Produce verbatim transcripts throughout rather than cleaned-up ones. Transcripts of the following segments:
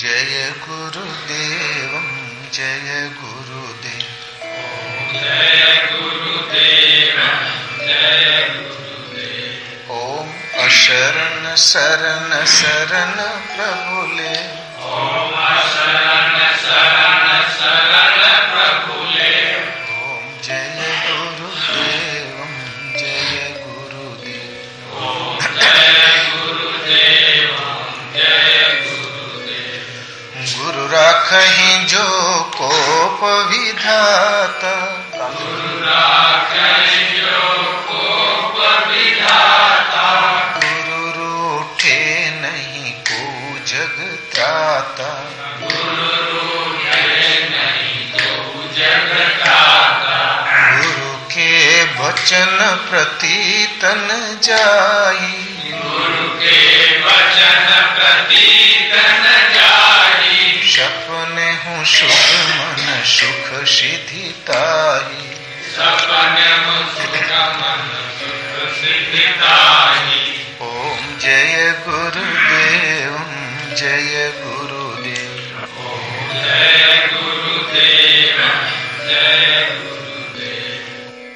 जय गुरुदेव जय गुरुदेव जय गुरुदेव जय गुरुदेव। ओम अशरण शरण शरण प्रभुले ओम अशरण शरण शरण प्रभुले। ओम जय गुरुदेव जय गुरुदेव। ओम जय गुरुदेव जय गुरुदेव। गुरु राखहि जो कोप विधाता गुरु राखहि जो कोप विधाता। गुरु रूठे नहीं को जग त्राता। गुरु रूठे नहीं को जग त्राता। गुरु के वचन प्रति तन जाई। गुरु के वचन प्रति तन जाई। सपने हूँ सुख मन सुख सिद्धि ताही। सपने हूँ सुख मन सुख सिद्धि ताही। ओम जय गुरुदेव जय गुरुदेव। ओम जय गुरुदेव जय गुरुदेव।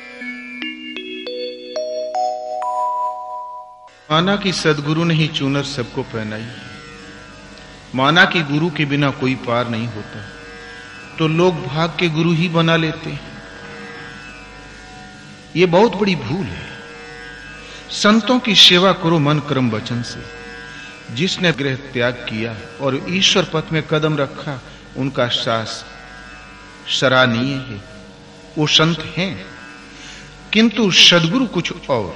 माना कि सदगुरु ने ही चूनर सबको पहनाई। माना कि गुरु के बिना कोई पार नहीं होता, तो लोग भाग के गुरु ही बना लेते हैं। ये बहुत बड़ी भूल है। संतों की सेवा करो मन कर्म वचन से। जिसने गृह त्याग किया और ईश्वर पथ में कदम रखा, उनका साहस सराहनीय है, वो संत हैं। किंतु सदगुरु कुछ और।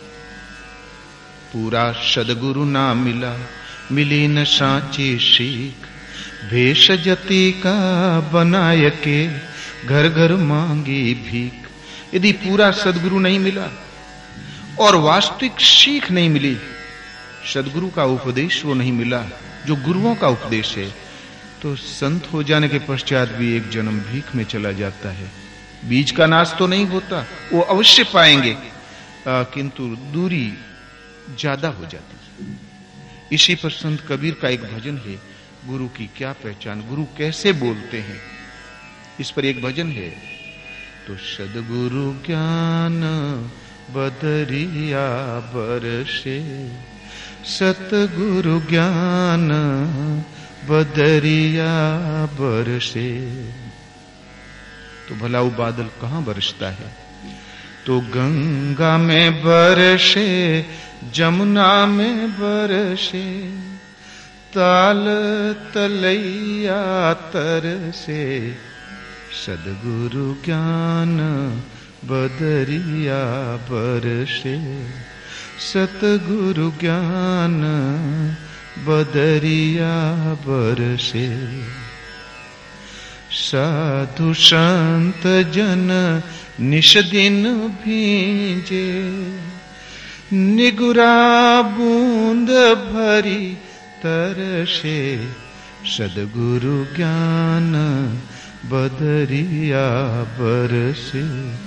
पूरा सदगुरु ना मिला, मिली न साची सीख। भेष जति का बनाय के घर घर मांगी भीख। यदि पूरा सदगुरु नहीं मिला और वास्तविक सीख नहीं मिली, सदगुरु का उपदेश वो नहीं मिला जो गुरुओं का उपदेश है, तो संत हो जाने के पश्चात भी एक जन्म भीख में चला जाता है। बीज का नाश तो नहीं होता, वो अवश्य पाएंगे, आ, किंतु दूरी ज्यादा हो जाती है। इसी पर संत कबीर का एक भजन है, गुरु की क्या पहचान, गुरु कैसे बोलते हैं। इस पर एक भजन है, तो सदगुरु ज्ञान बदरिया बरसे। सतगुरु ज्ञान बदरिया बरसे। तो भला वो बादल कहां बरसता है? तो गंगा में बरसे, जमुना में बरसे। ताल तलैया तरसे। सदगुरु ज्ञान बदरिया बरसे। सतगुरु ज्ञान बदरिया बरसे। साधु संत जन निश दिन भींजे। निगुरा बूंद भरी तरसे। सदगुरु ज्ञान बदरिया बरसे।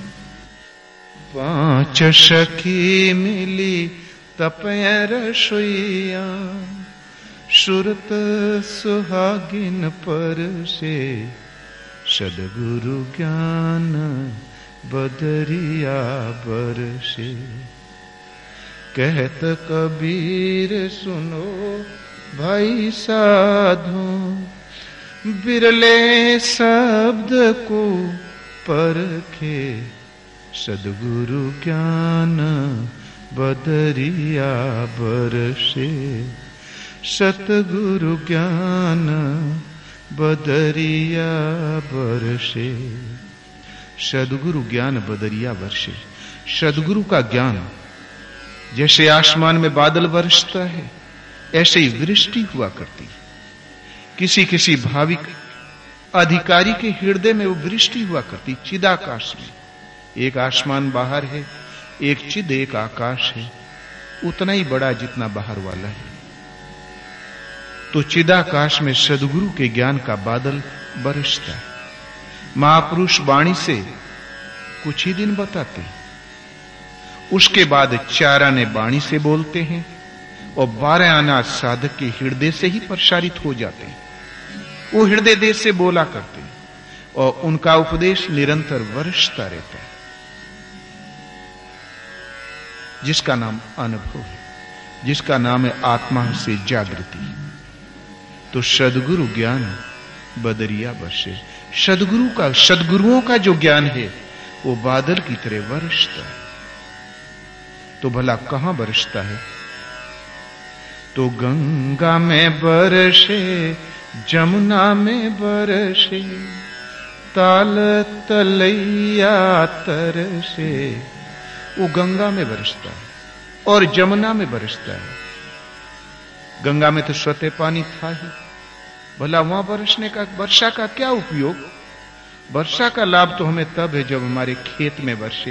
पांच सखी मिली तपय रसोइया। सुरत सुहागिन परसे। सदगुरु ज्ञान बदरिया बरसे। कहत कबीर सुनो भाई साधु। बिरले शब्द को परखे। सदगुरु ज्ञान बदरिया बरसे। सतगुरु ज्ञान बदरिया बरसे। सदगुरु ज्ञान बदरिया बरसे। सदगुरु का ज्ञान जैसे आसमान में बादल बरसता है, ऐसे ही वृष्टि हुआ करती। किसी किसी भाविक अधिकारी के हृदय में वो वृष्टि हुआ करती। चिदाकाश में एक आसमान बाहर है, एक चिद एक आकाश है, उतना ही बड़ा जितना बाहर वाला है। तो चिदाकाश में सदगुरु के ज्ञान का बादल बरसता है। महापुरुष वाणी से कुछ ही दिन बताते हैं, उसके बाद चार आने वाणी से बोलते हैं और बारह आना साधक के हृदय से ही प्रसारित हो जाते हैं। वो हृदय देश से बोला करते हैं और उनका उपदेश निरंतर वर्षता रहता है, जिसका नाम अनुभव है, जिसका नाम है आत्मा से जागृति। तो सद्गुरु ज्ञान बदरिया वर्षे। सद्गुरु का, सद्गुरुओं का जो ज्ञान है वो बादल की तरह बरसता है। तो भला कहां बरसता है? तो गंगा में बरसे, जमुना में बरसे, ताल तलैया तरसे। वो गंगा में बरसता है और जमुना में बरसता है। गंगा में तो स्वतः पानी था ही, भला वहां बरसने का, वर्षा का क्या उपयोग? वर्षा का लाभ तो हमें तब है जब हमारे खेत में बरसे,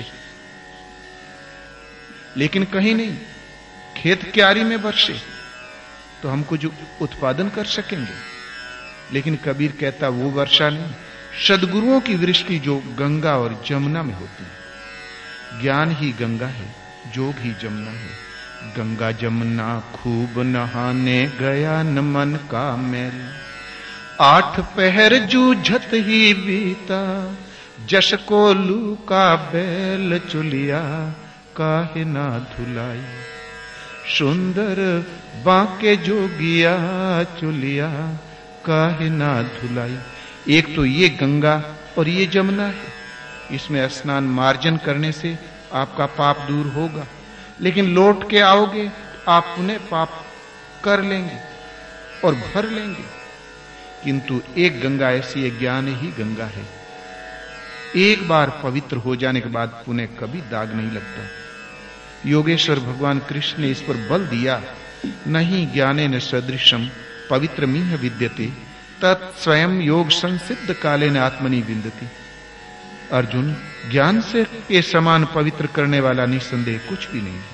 लेकिन कहीं नहीं। खेत क्यारी में बरसे तो हम कुछ उत्पादन कर सकेंगे, लेकिन कबीर कहता वो वर्षा नहीं, सद्गुरुओं की वृष्टि जो गंगा और जमुना में होती है। ज्ञान ही गंगा है, जोग ही जमुना है। गंगा जमुना खूब नहाने गया न मन का मैल, आठ पहर जूझत ही बीता, जश को लू का बैल चुलिया, काहे ना धुलाई। सुंदर बांके जोगिया चुलिया, काहे ना धुलाई। एक तो ये गंगा और ये जमुना है, इसमें स्नान मार्जन करने से आपका पाप दूर होगा, लेकिन लौट के आओगे आप पुनः पाप कर लेंगे और भर लेंगे। किंतु एक गंगा ऐसी है, ज्ञान ही गंगा है, एक बार पवित्र हो जाने के बाद पुनः कभी दाग नहीं लगता। योगेश्वर भगवान कृष्ण ने इस पर बल दिया, नहीं ज्ञानेन सदृशम पवित्रमिह विद्यते, तत् स्वयं योग संसिद्ध कालेन आत्मनि विन्दति। अर्जुन, ज्ञान से के समान पवित्र करने वाला निसंदेह कुछ भी नहीं है।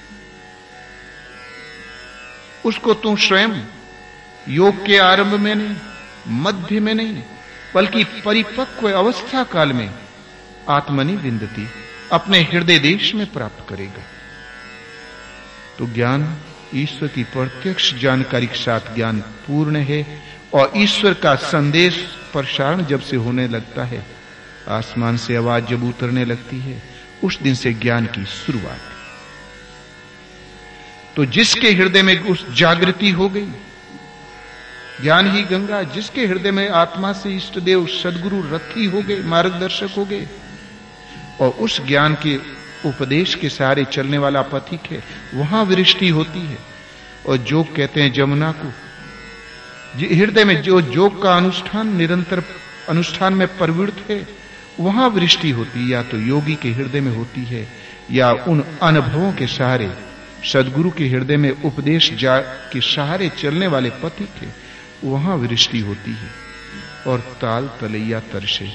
उसको तू स्वयं योग के आरंभ में नहीं, मध्य में नहीं, बल्कि परिपक्व अवस्था काल में आत्मनि विन्दति, अपने हृदय देश में प्राप्त करेगा। तो ज्ञान ईश्वर की प्रत्यक्ष जानकारी के साथ ज्ञान पूर्ण है, और ईश्वर का संदेश प्रसारण जब से होने लगता है, आसमान से आवाज जब उतरने लगती है, उस दिन से ज्ञान की शुरुआत है। तो जिसके हृदय में उस जागृति हो गई, ज्ञान ही गंगा, जिसके हृदय में आत्मा से इष्ट देव सद्गुरु रथी हो गए, मार्गदर्शक हो गए, और उस ज्ञान के उपदेश के सहारे चलने वाला पथिक है, वहां वृष्टि होती है। और जोग कहते हैं जमुना को, हृदय में जो जोग का अनुष्ठान निरंतर अनुष्ठान में प्रवृत्त है, वहां वृष्टि होती है। या तो योगी के हृदय में होती है, या उन अनुभवों के सहारे, सद्गुरु के हृदय में उपदेश जा के सहारे चलने वाले पथिक है, वहां वृष्टि होती है। और ताल तलैया तरसे,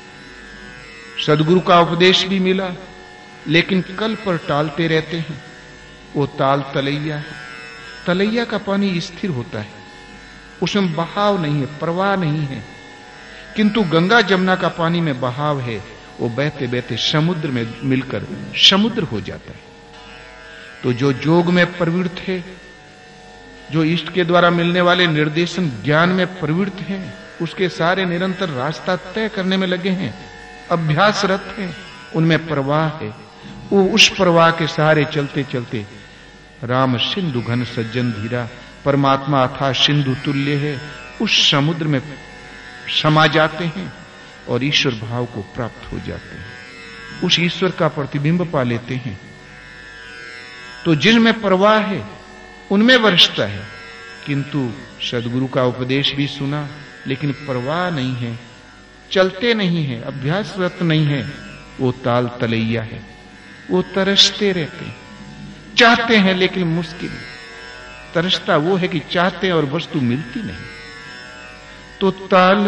सद्गुरु का उपदेश भी मिला, लेकिन कल पर टालते रहते हैं, वो ताल तलैया है। तलैया का पानी स्थिर होता है, उसमें बहाव नहीं है, प्रवाह नहीं है। किंतु गंगा जमुना का पानी में बहाव है, वो बहते बहते समुद्र में मिलकर समुद्र हो जाता है। तो जो जोग में प्रवृत्त है, जो इष्ट के द्वारा मिलने वाले निर्देशन ज्ञान में प्रवृत्त हैं, उसके सारे निरंतर रास्ता तय करने में लगे हैं, अभ्यासरत हैं, उनमें प्रवाह है। वो उस प्रवाह के सहारे चलते चलते राम सिंधु घन सज्जन धीरा, परमात्मा अथाह सिंधु तुल्य है, उस समुद्र में समा जाते हैं और ईश्वर भाव को प्राप्त हो जाते हैं, उस ईश्वर का प्रतिबिंब पा लेते हैं। तो जिनमें प्रवाह है उनमें वर्षता है, किंतु सद्गुरु का उपदेश भी सुना, लेकिन प्रवाह नहीं है, चलते नहीं है, अभ्यासरत नहीं है, वो ताल तलैया है। वो तरसते रहते हैं, चाहते हैं लेकिन मुश्किल। तरसता वो है कि चाहते हैं और वस्तु मिलती नहीं। तो ताल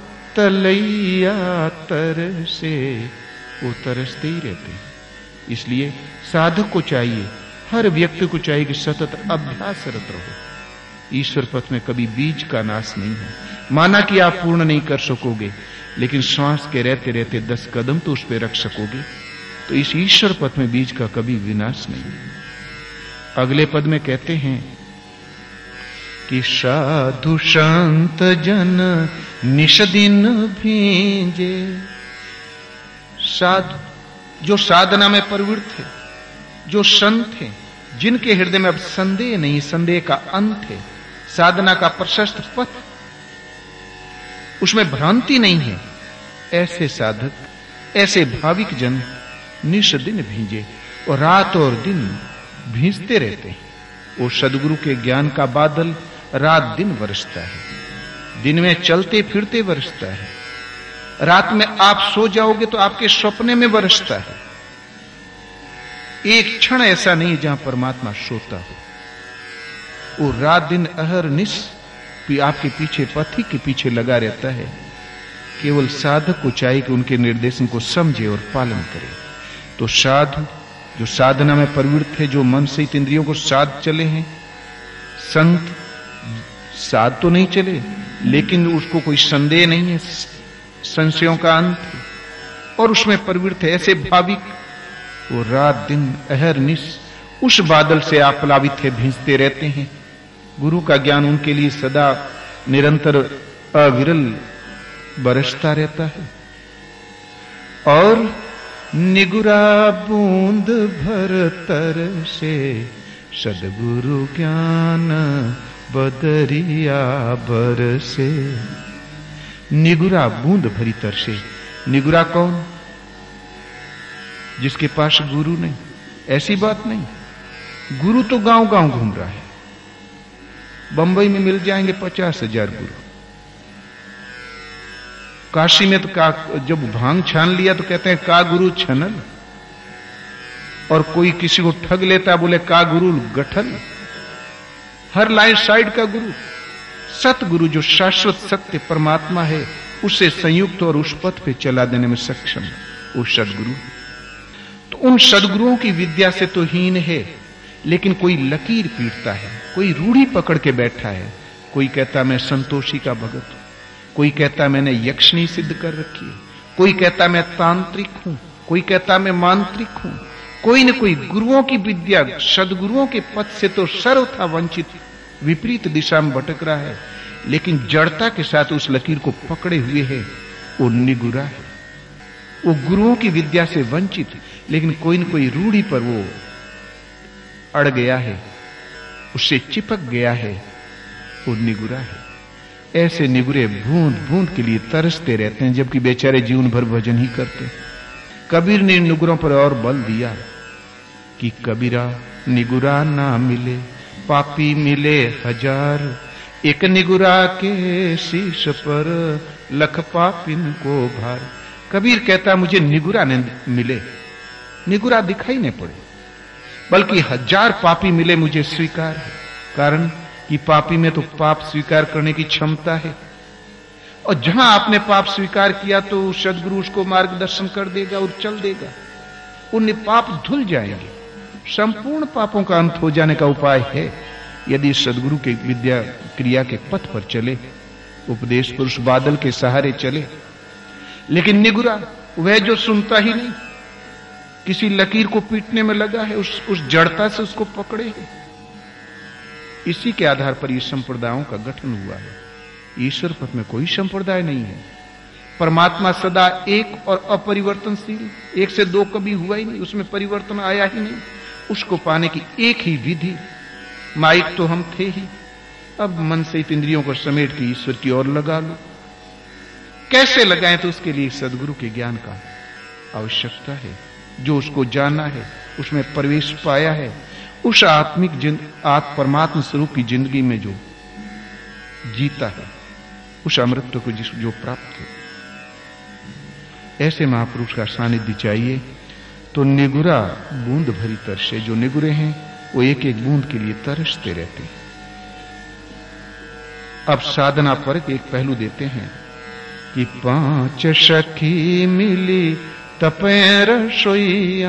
तलैया तरसे, वो तरसते ही रहते हैं। इसलिए साधक को चाहिए, हर व्यक्ति को चाहिए कि सतत अभ्यासरत रहो। ईश्वर पथ में कभी बीज का नाश नहीं है। माना कि आप पूर्ण नहीं कर सकोगे, लेकिन श्वास के रहते रहते दस कदम तो उस पर रख सकोगे। तो इस ईश्वर पथ में बीज का कभी विनाश नहीं। अगले पद में कहते हैं कि साधु संत जन निश दिन भींजे। साधु जो साधना में प्रवृत्त है, जो संत है, जिनके हृदय में अब संदेह नहीं, संदेह का अंत है, साधना का प्रशस्त पथ, उसमें भ्रांति नहीं है, ऐसे साधक, ऐसे भाविक जन निश दिन भींजे, और रात और दिन भींजते रहते हैं। वो सदगुरु के ज्ञान का बादल रात दिन बरसता है, दिन में चलते फिरते बरसता है, रात में आप सो जाओगे तो आपके सपने में बरसता है। एक क्षण ऐसा नहीं जहां परमात्मा सोता हो। वो रात दिन अहरनिश आपके पीछे, पथिक के पीछे लगा रहता है। केवल साधक को चाहिए कि उनके निर्देशन को समझे और पालन करे। तो साधु जो साधना में प्रवृत्त है, जो मन से इंद्रियों को साध चले हैं, संत साध तो नहीं चले, लेकिन उसको कोई संदेह नहीं है, संशयों का अंत है, और उसमें प्रवृत्त है। ऐसे भाविक वो रात दिन अहरनिश उस बादल से आप्लावित है, भींजते रहते हैं। गुरु का ज्ञान उनके लिए सदा निरंतर अविरल बरसता रहता है। और निगुरा बूंद भर तर से सदगुरु ज्ञान बदरिया बरसे। निगुरा बूंद भरी तर से। निगुरा कौन? जिसके पास गुरु नहीं। ऐसी बात नहीं, गुरु तो गांव गांव घूम रहा है। बंबई में मिल जाएंगे पचास हजार गुरु। काशी में तो का जब भांग छान लिया तो कहते हैं का गुरु छनल, और कोई किसी को ठग लेता बोले का गुरु गठल। हर लाइन साइड का गुरु। सतगुरु जो शाश्वत सत्य परमात्मा है, उससे संयुक्त और उस पथ पे चला देने में सक्षम है, वो सदगुरु। तो उन सदगुरुओं की विद्या से तो हीन है, लेकिन कोई लकीर पीटता है, कोई रूढ़ी पकड़ के बैठा है। कोई कहता मैं संतोषी का भगत हूं, कोई कहता मैंने यक्षिणी सिद्ध कर रखी है, कोई कहता मैं तांत्रिक हूं, कोई कहता मैं मांत्रिक हूं। कोई न कोई गुरुओं की विद्या, सदगुरुओं के पथ से तो सर्वथा वंचित, विपरीत दिशा में भटक रहा है, लेकिन जड़ता के साथ उस लकीर को पकड़े हुए है, वो निगुरा है। वो गुरुओं की विद्या से वंचित, लेकिन कोई न कोई रूढ़ी पर वो अड़ गया है, उससे चिपक गया है, वो निगुरा है। ऐसे निगुरे बूंद बूंद के लिए तरसते रहते हैं, जबकि बेचारे जीवन भर भजन ही करते। कबीर ने निगुरों पर और बल दिया कि कबीरा निगुरा ना मिले पापी मिले हजार, एक निगुरा के शीश पर लख पापिन को भार। कबीर कहता मुझे निगुरा न मिले, निगुरा दिखाई नहीं पड़े, बल्कि हजार पापी मिले मुझे स्वीकार है। कारण कि पापी में तो पाप स्वीकार करने की क्षमता है, और जहां आपने पाप स्वीकार किया तो सदगुरु उसको मार्गदर्शन कर देगा और चल देगा। उन पाप धुल जाएंगे। संपूर्ण पापों का अंत हो जाने का उपाय है यदि सदगुरु के विद्या क्रिया के पथ पर चले, उपदेश पर उस बादल के सहारे चले। लेकिन निगुरा वह जो सुनता ही नहीं, किसी लकीर को पीटने में लगा है, उस उस जड़ता से उसको पकड़े है। इसी के आधार पर ये संप्रदायों का गठन हुआ है। ईश्वर पथ में कोई संप्रदाय नहीं है। परमात्मा सदा एक और अपरिवर्तनशील, एक से दो कभी हुआ ही नहीं, उसमें परिवर्तन आया ही नहीं। उसको पाने की एक ही विधि, माइक तो हम थे ही, अब मन से इंद्रियों को समेट के ईश्वर की ओर लगा लो। कैसे लगाएं? तो उसके लिए सदगुरु के ज्ञान का आवश्यकता है। जो उसको जाना है, उसमें प्रवेश पाया है, उस आत्मिक आत्म परमात्मा स्वरूप की जिंदगी में जो जीता है, उस अमृत को जिस जो प्राप्त है, ऐसे महापुरुष का सानिध्य चाहिए। तो निगुरा बूंद भरी तरसे। जो निगुरे हैं वो एक एक बूंद के लिए तरसते रहते हैं। अब साधना पर एक पहलू देते हैं कि पांच सखी मिली तपें रसोइया,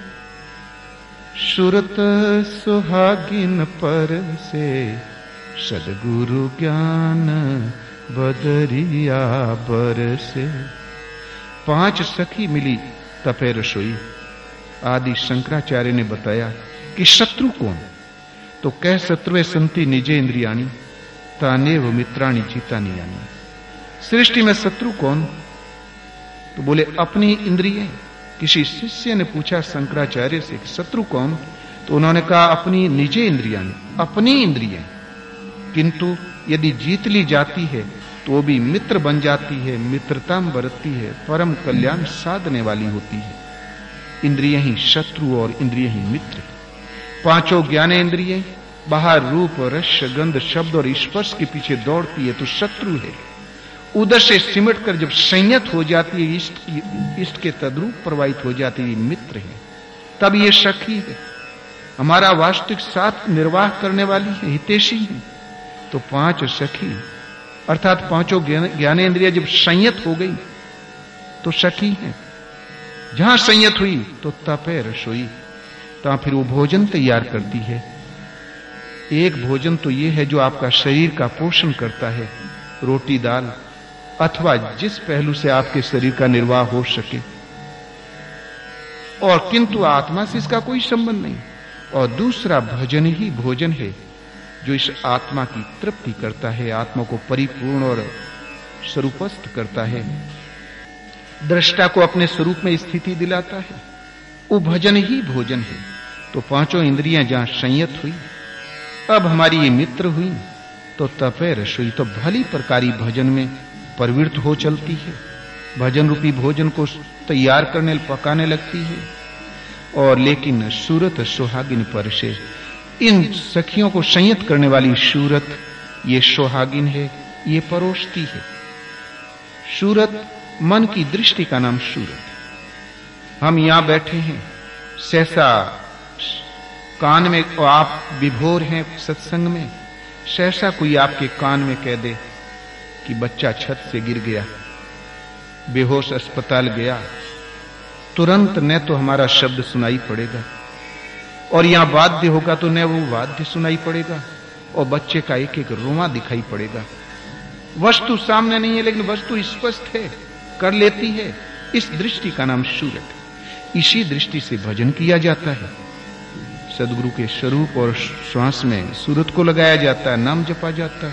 सुरत सुहागिन पर से सदगुरु ज्ञान बदरिया बरसे। पांच सखी मिली तपे रसोई। आदि शंकराचार्य ने बताया कि शत्रु कौन? तो कह शत्रुवे संति निजे इंद्रियाणी, तानेव मित्राणि जीतानि यानि। सृष्टि में शत्रु कौन? तो बोले अपनी इंद्रिय। किसी शिष्य ने पूछा शंकराचार्य से कि शत्रु कौन? तो उन्होंने कहा अपनी निजे इंद्रियां, अपनी इंद्रियां। किंतु यदि जीत ली जाती है तो वो भी मित्र बन जाती है, मित्रता में बरतती है, परम कल्याण साधने वाली होती है। इंद्रियां ही शत्रु और इंद्रियां ही मित्र। पांचों ज्ञानेंद्रियां बाहर रूप, रस, गंध, शब्द और स्पर्श के पीछे दौड़ती है तो शत्रु है। उधर से सिमट कर जब संयत हो जाती है, इष्ट इष्ट के तद्रूप प्रवाहित हो जाती है, मित्र है। तब ये सखी है, हमारा वास्तविक साथ निर्वाह करने वाली है, हितैषी है। तो पांच सखी अर्थात पांचों ज्ञानेंद्रियां जब संयत हो गई तो सखी है। जहां संयत हुई तो तपे रसोई, तो फिर वो भोजन तैयार करती है। एक भोजन तो ये है जो आपका शरीर का पोषण करता है, रोटी दाल, अथवा जिस पहलू से आपके शरीर का निर्वाह हो सके, और किंतु आत्मा से इसका कोई संबंध नहीं। और दूसरा भजन ही भोजन है जो इस आत्मा की तृप्ति करता है, आत्मा को परिपूर्ण और स्वरूपस्थ करता है, दृष्टा को अपने स्वरूप में स्थिति दिलाता है। वो भजन ही भोजन है। तो पांचों इंद्रियां जहां संयत हुई, अब हमारी ये मित्र हुई, तो तपे रसोई, तो भली प्रकारी भजन में प्रवृत्त हो चलती है, भजन रूपी भोजन को तैयार करने पकाने लगती है। और लेकिन सूरत सुहागिन पर से, इन सखियों को संयत करने वाली सूरत ये सुहागिन है, ये परोसती है। सूरत मन की दृष्टि का नाम सूरत। हम यहां बैठे हैं, सहसा कान में आप विभोर हैं सत्संग में, सहसा कोई आपके कान में कह दे कि बच्चा छत से गिर गया, बेहोश अस्पताल गया, तुरंत न तो हमारा शब्द सुनाई पड़ेगा, और यहां वाद्य होगा तो न वो वाद्य सुनाई पड़ेगा, और बच्चे का एक एक रोंवा दिखाई पड़ेगा। वस्तु सामने नहीं है लेकिन वस्तु स्पष्ट है, कर लेती है। इस दृष्टि का नाम सूरत। इसी दृष्टि से भजन किया जाता है। सदगुरु के स्वरूप और श्वास में सूरत को लगाया जाता है, नाम जपा जाता है।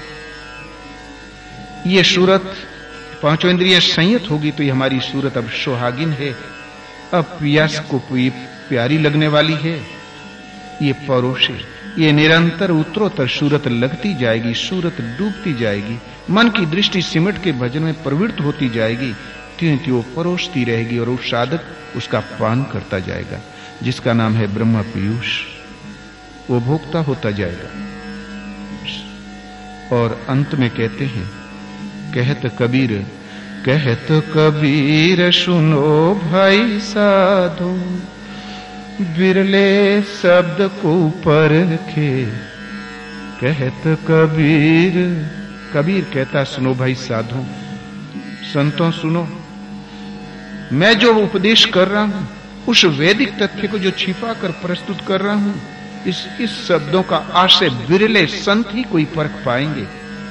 ये सूरत, पांचों इंद्रियां संयत होगी तो ये हमारी सूरत अब सुहागिन है, अब प्यास को प्यारी लगने वाली है। ये परोसे, ये निरंतर उत्तरोत्तर सूरत लगती जाएगी, सूरत डूबती जाएगी, मन की दृष्टि सिमट के भजन में प्रवृत्त होती जाएगी, त्यों त्यों परोसती रहेगी, और वो साधक उसका पान करता जाएगा, जिसका नाम है ब्रह्म पीयूष। वो भोक्ता होता जाएगा। और अंत में कहते हैं, कहत कबीर, कहत कबीर सुनो भाई साधो, बिरले शब्द को परखे। कहत कबीर, कबीर कहता सुनो भाई साधो, संतों सुनो, मैं जो उपदेश कर रहा हूं उस वैदिक तथ्य को जो छिपा कर प्रस्तुत कर रहा हूं, इस इस शब्दों का आशय बिरले संत ही कोई परख पाएंगे,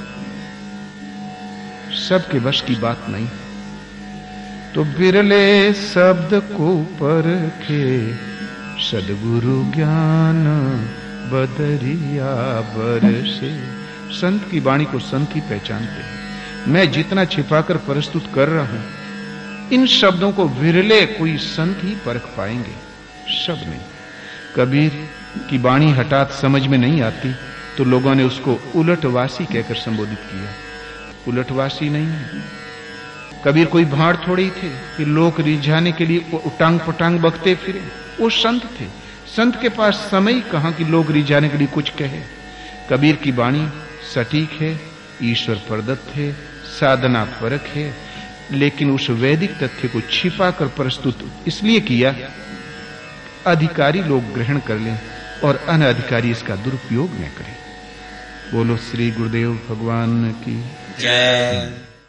सबके बस की बात नहीं। तो बिरले शब्द को परखे, सदगुरु ज्ञान बदरिया बरसे। संत की वाणी को संत ही पहचानते हैं। मैं जितना छिपाकर प्रस्तुत कर रहा हूं, इन शब्दों को विरले कोई संत ही परख पाएंगे, सब नहीं। कबीर की वाणी हठात समझ में नहीं आती तो लोगों ने उसको उलटवासी कहकर संबोधित किया। उलटवासी नहीं है। कबीर कोई भाड़ थोड़ी थे कि लोग रिझाने के लिए उटांग पटांग बकते फिरे। वो संत थे। संत के पास समय कहां कि लोग रिझाने के लिए कुछ कहे। कबीर की वाणी सटीक है, ईश्वर प्रदत्त है, साधना परक है, लेकिन उस वैदिक तथ्य को छिपा कर प्रस्तुत इसलिए किया अधिकारी लोग ग्रहण कर लें और अनधिकारी इसका दुरुपयोग न करें। बोलो श्री गुरुदेव भगवान की जय।